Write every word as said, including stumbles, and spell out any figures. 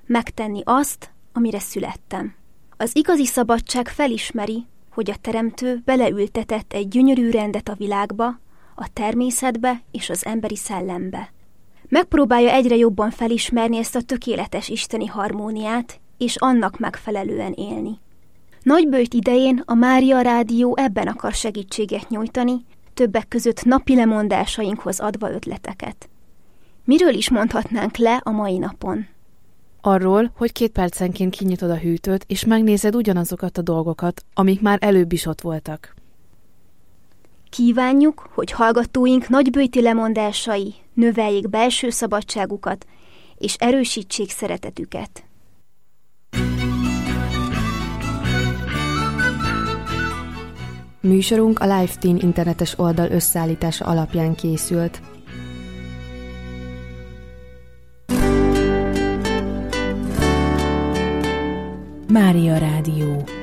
megtenni azt, amire születtem. Az igazi szabadság felismeri, hogy a Teremtő beleültetett egy gyönyörű rendet a világba, a természetbe és az emberi szellembe. Megpróbálja egyre jobban felismerni ezt a tökéletes isteni harmóniát, és annak megfelelően élni. Nagyböjt idején a Mária Rádió ebben akar segítséget nyújtani, többek között napi lemondásainkhoz adva ötleteket. Miről is mondhatnánk le a mai napon? Arról, hogy két percenként kinyitod a hűtőt, és megnézed ugyanazokat a dolgokat, amik már előbb is ott voltak. Kívánjuk, hogy hallgatóink nagyböjti lemondásai növeljék belső szabadságukat, és erősítsék szeretetüket. Műsorunk a LiveTeen internetes oldal összeállítása alapján készült. Mária Rádió.